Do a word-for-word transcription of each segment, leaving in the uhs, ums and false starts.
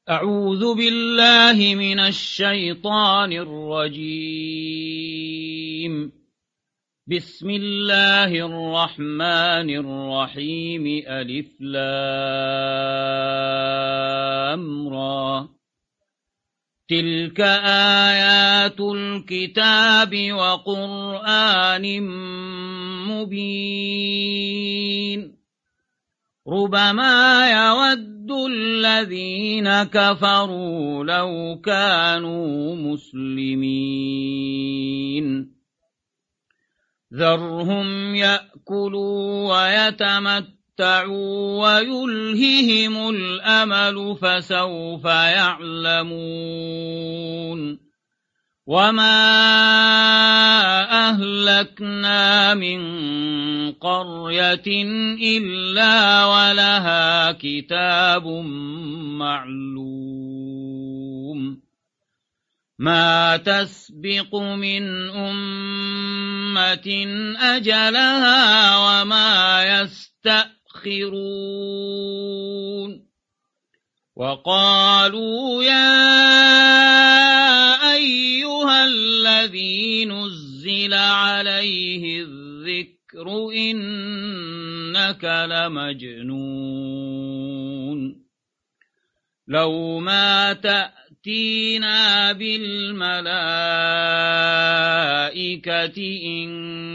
أعوذ بالله من الشيطان الرجيم. بسم الله الرحمن الرحيم. ألف لام را. تلك آيات الكتاب وقرآن مبين. ربما يود الذين كفروا لو كانوا مسلمين. ذرهم يأكلوا ويتمتعوا ويلههم الأمل فسوف يعلمون. وما أهلكنا من قرية إلا ولها كتاب معلوم. ما تسبق من أمة أجلها وما يستأخرون. وقالوا يا أيها الذي نزل عليه الذكر إنك لمجنون. لو ما تأتينا بالملائكة إن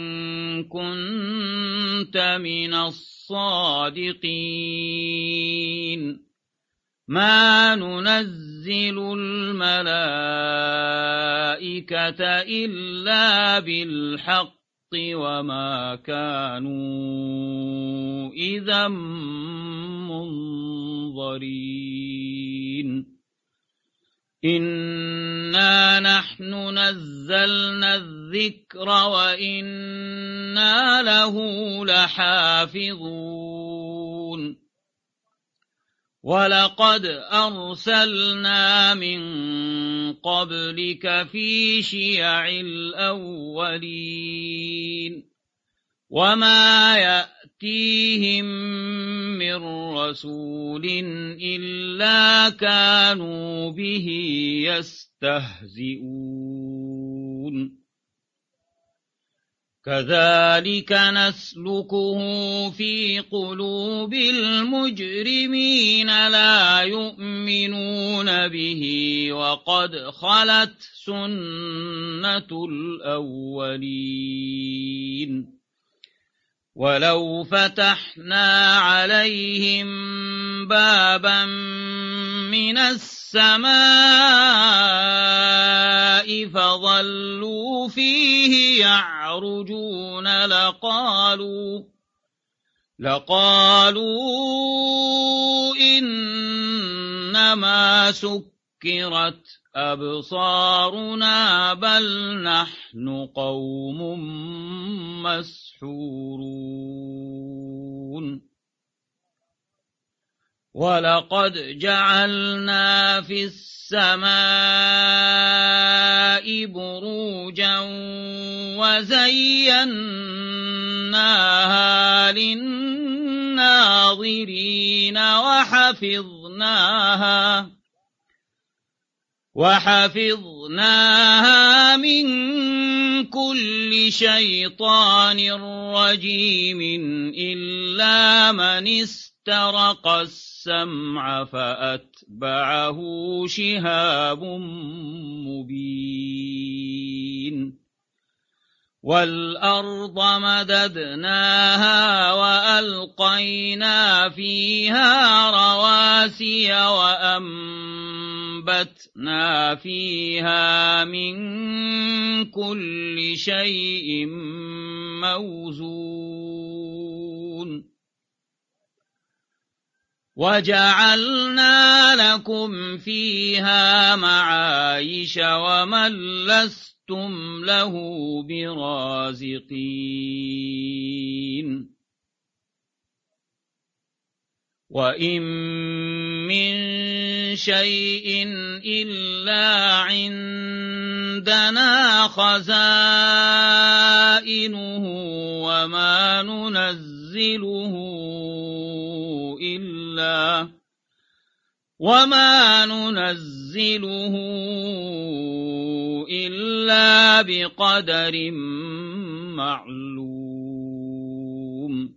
كنت من الصادقين. ما ننزل الملائكة إلا بالحق وما كانوا إذا منظرين. إنا نحن نزلنا الذكر وإنا له لحافظون. ولقد أرسلنا من قبلك في شيع الأولين. وما يأتيهم من رسول إلا كانوا به يستهزئون. كذلك نسلكه في قلوب المجرمين لا يؤمنون به وقد خلت سنة الأولين. ولو فتحنا عليهم بابا من السماء فظلوا فيه يعرجون لقالوا لقالوا إنما سكرت أبصارنا بل نحن قوم مسحورون. ولقد جعلنا في السماء بروجا وزيناها للناظرين وحفظناها وحفظناها من كل شيطان رجيم إلا من استرق السمع فأتبعه شهاب مبين. والأرض مددناها وألقينا فيها رواسي وأنبتنا فيها من كل شيء موزون. وجعلنا لكم فيها معايش ومن لستم له برازقين. وإن من شيء إلا عندنا خزائنه وما ننزله إلا وما ننزله إلا بقدر معلوم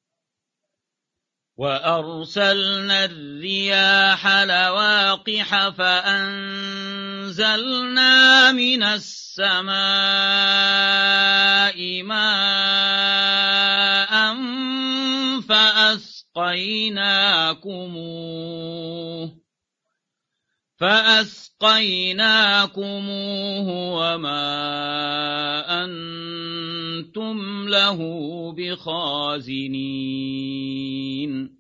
وأرسلنا الرياح لواقح فأنزلنا من السماء ماء فأسقيناكموه فأسقيناكموه وما أنتم له بخازنين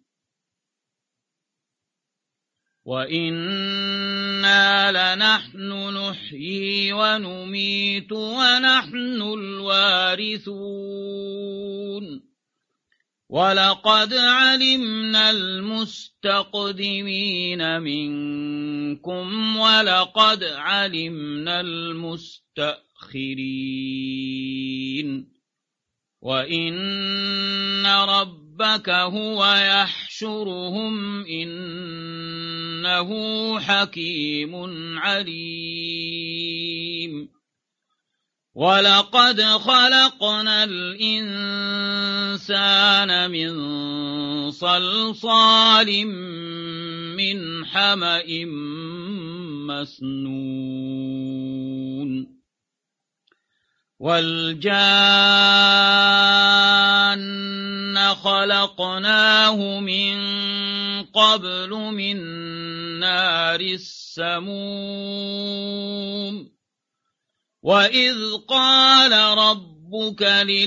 وإنا لنحن نحيي ونميت ونحن الوارثون ولقد علمنا المستقدمين منكم ولقد علمنا المستأخرين وإن ربك هو يحشرهم إنه حكيم عليم ولقد خلقنا الإنسان من صلصال من حمأ مسنون والجان خلقناه من قبل من نار السموم وإذ قال ربك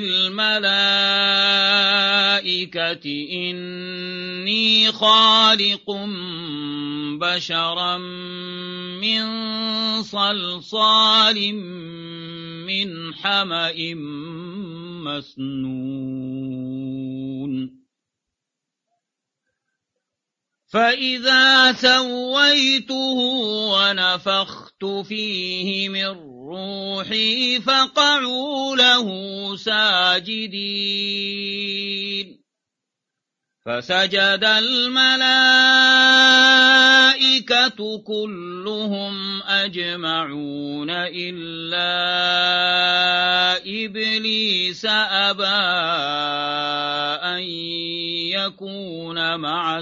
للملائكة إني خالق بشرا من صلصال من حمأ مسنون فإذا سويته ونفخت فيه من روحي فقعوا له ساجدين فسجد الملائكة كلهم أجمعون إلا إبليس أبى أن يكون مع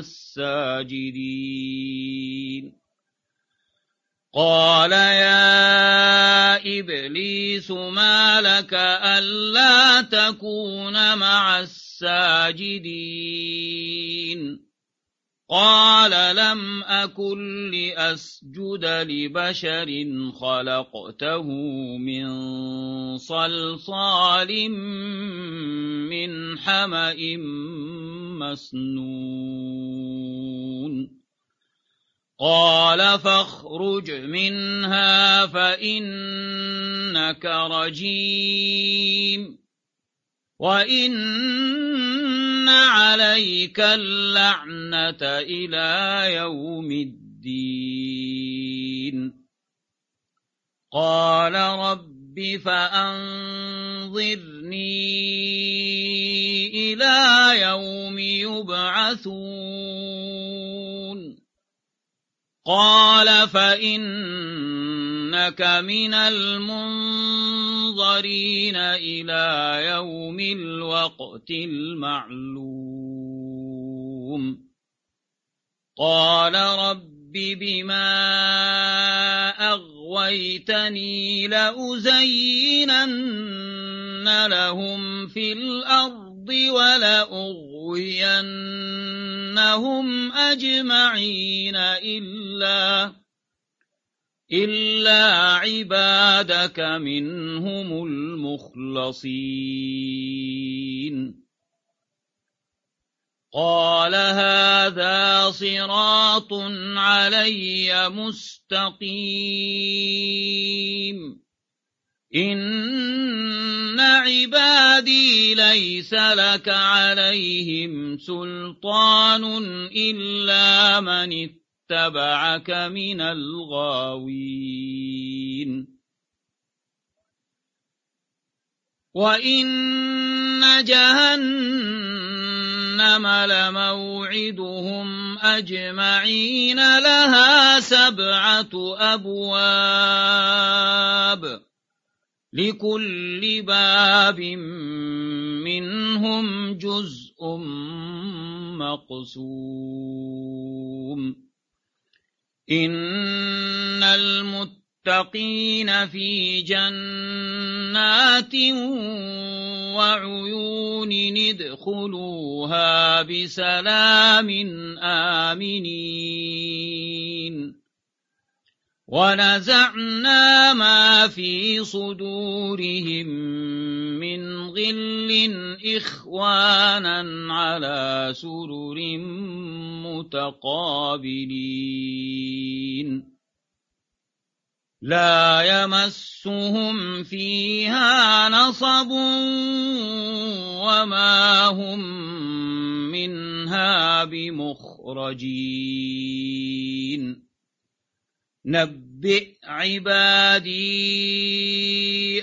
الساجدين قال يا إبليس ما لك ألا تكون مع الساجدين قال لم أكن لأسجد لبشر خلقته من صلصال من حمأ مسنون قال فاخرج منها فإنك رجيم وإن عليك اللعنة إلى يوم الدين قال رب فأنظرني إلى يوم يبعثون قال فإنك من المنظرين إلى يوم الوقت المعلوم قال رب بما أغويتني لأزينن لهم في الأرض ولأغوينهم أجمعين إلا إلا عبادك منهم المخلصين قال هذا صراط علي مستقيم إن عبادي ليس لك عليهم سلطان إلا من اتبعك من الغاوين وإن جهنم لموعدهم أجمعين لها سبعة أبواب لكل باب منهم جزء مقسوم إن المتقين في جنات وعيون ادخلوها بسلام آمنين ونزعنا ما في صدورهم من غل إخوانا على سرر متقابلين لا يمسهم فيها نصب وما هم منها بمخرجين نبئ عبادي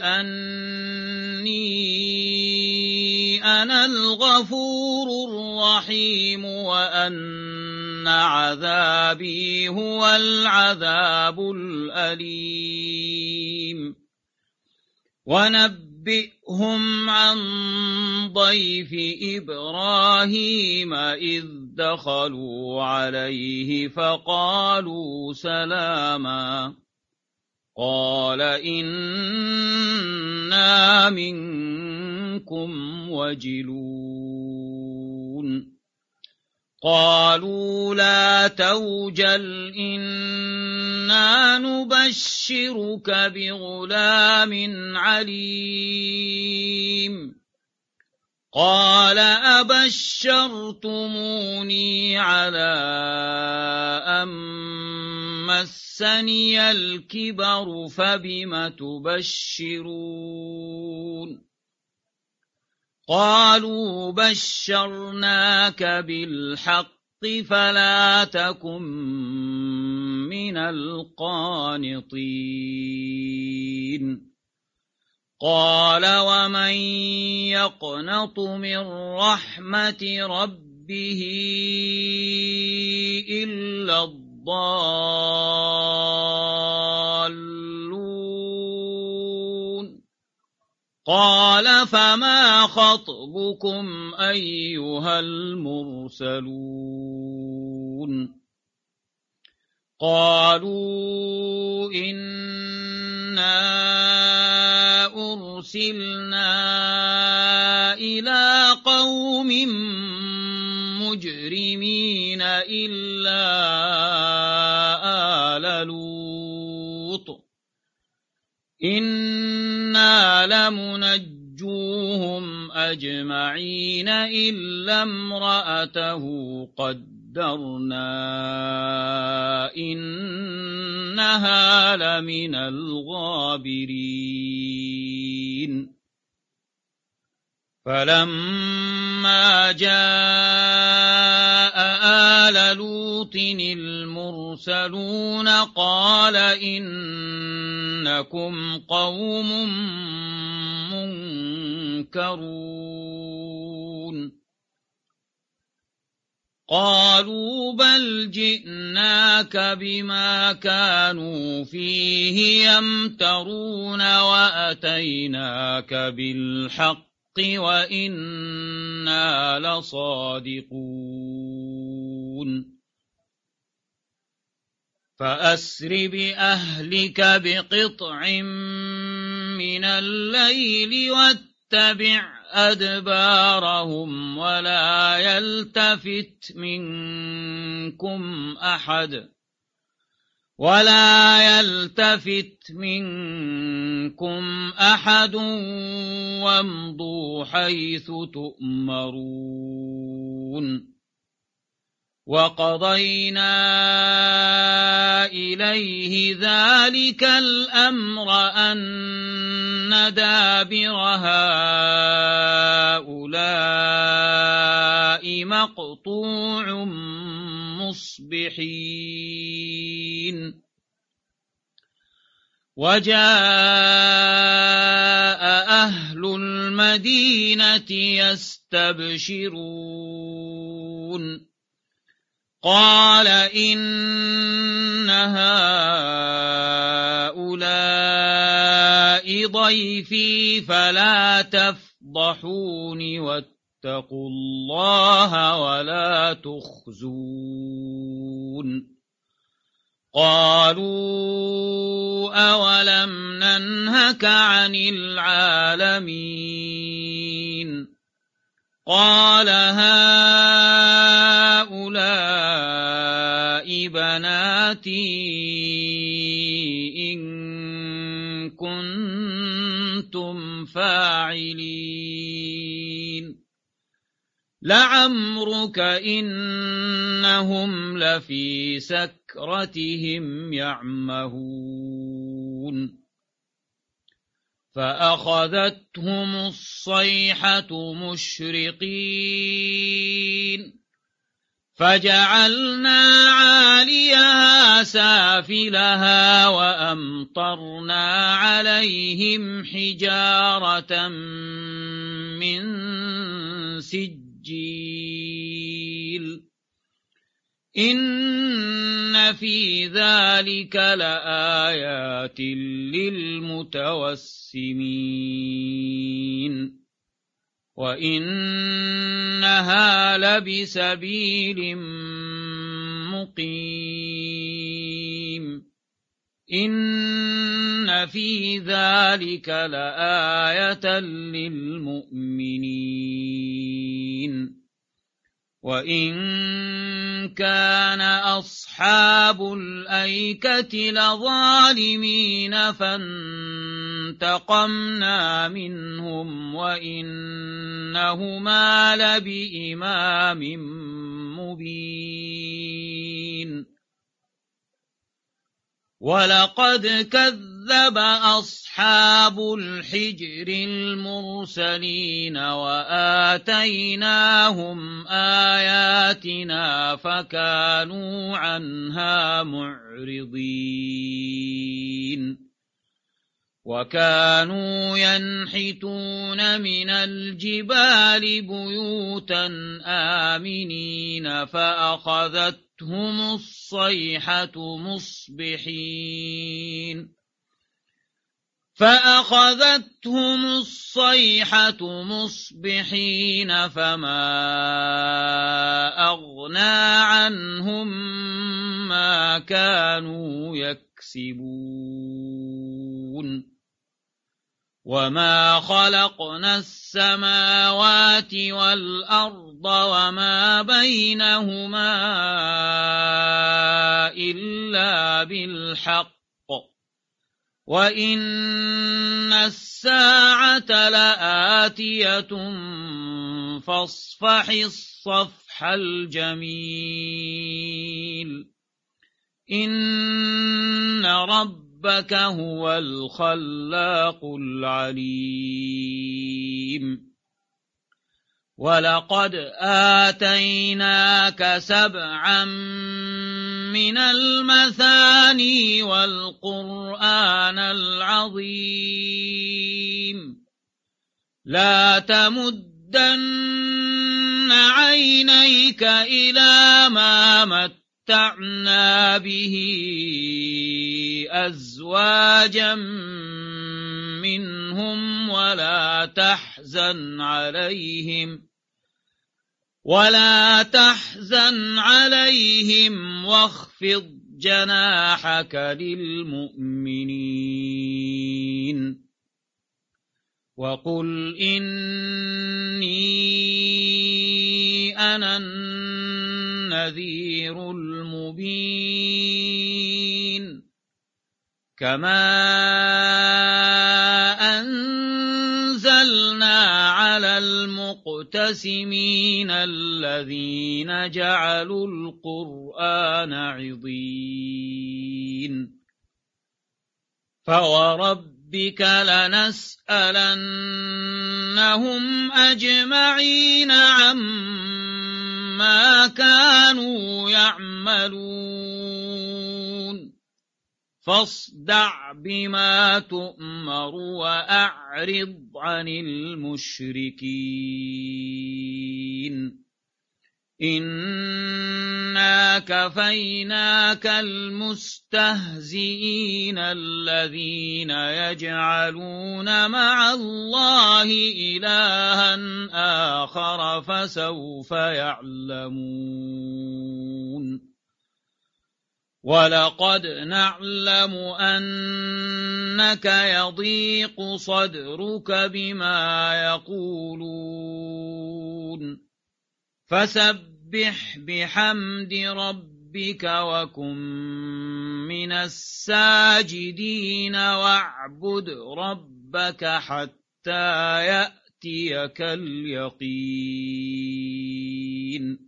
أني أنا الغفور الرحيم وأن عذابي هو العذاب الأليم ونبئهم عن ضيف إبراهيم إذ دخلوا عليه فقالوا سلاما قال إنا منكم وجلون قالوا لا توجل إنا نبشرك بغلام عليم قال أبشرتموني على أن مسني الكبر فبم تبشرون قالوا بشرناك بالحق فلا تكن من القانطين قال ومن يقنط من رحمة ربه إلا الضالون قال فما خطبكم أيها المرسلون قالوا إنا أرسلنا إلى قوم مجرمين إلا آل لوط إنا لمنجوهم أجمعين إلا امرأته قدرنا إنها لمن الغابرين فلما جاء آل لوط المرسلون قال إنكم قوم منكرون قالوا بل جئناك بما كانوا فيه يمترون وأتيناك بالحق وإنا لصادقون فأسر بأهلك بقطع من الليل واتبع أدبارهم ولا يلتفت منكم أحد ولا يلتفت منكم أحد وامضوا حيث تؤمرون وقضينا إليه ذلك الأمر أن دابر هؤلاء مقطوع مصبحين وجاء أهل المدينة يستبشرون قال إن هؤلاء ضيفي فلا تفضحوني واتقوا الله ولا تخزون قالوا أولم ننهك عن العالمين قال هؤلاء بناتي إن كنتم فاعلين لعمرك إنهم لفي سكرتهم يعمهون فأخذتهم الصيحة مشرقين فجعلنا عاليها سافلها وأمطرنا عليهم حجارة من سجيل إن في ذلك لآيات للمتوسمين وإنها لبسبيل مقيم إن في ذلك لآية للمؤمنين وإن كان أصحاب الأيكة لظالمين فانتقمنا منهم وإنهما لبإمام مبين ولقد كذب أصحاب الحجر المرسلين وآتيناهم آياتنا فكانوا عنها معرضين وكانوا ينحتون من الجبال بيوتا آمنين فأخذت هم الصيحة مصبحين فأخذتهم الصيحة مصبحين فما أغنى عنهم ما كانوا يكسبون وما خلقنا السماوات والأرض وما بينهما إلا بالحق وإن الساعة لآتية فاصفح الصفح الجميل إن رب ربك هو الخلاق العليم ولقد آتيناك سبعا من المثاني والقرآن العظيم لا تمدن عينيك إلى ما مت متعنا به أزواجا منهم ولا تحزن عليهم ولا تحزن عليهم واخفض جناحك للمؤمنين وقل إني أنا النذير المبين كما أنزلنا على المقتسمين الذين جعلوا القرآن عضين فوربك لنسألنهم أجمعين عما كانوا يعملون فاصدع بما تؤمر وأعرض عن المشركين إنا كفيناك المستهزئين الذين يجعلون مع الله إلها آخر فسوف يعلمون ولقد نعلم أنك يضيق صدرك بما يقولون فسبح بحمد ربك وكن من الساجدين واعبد ربك حتى يأتيك اليقين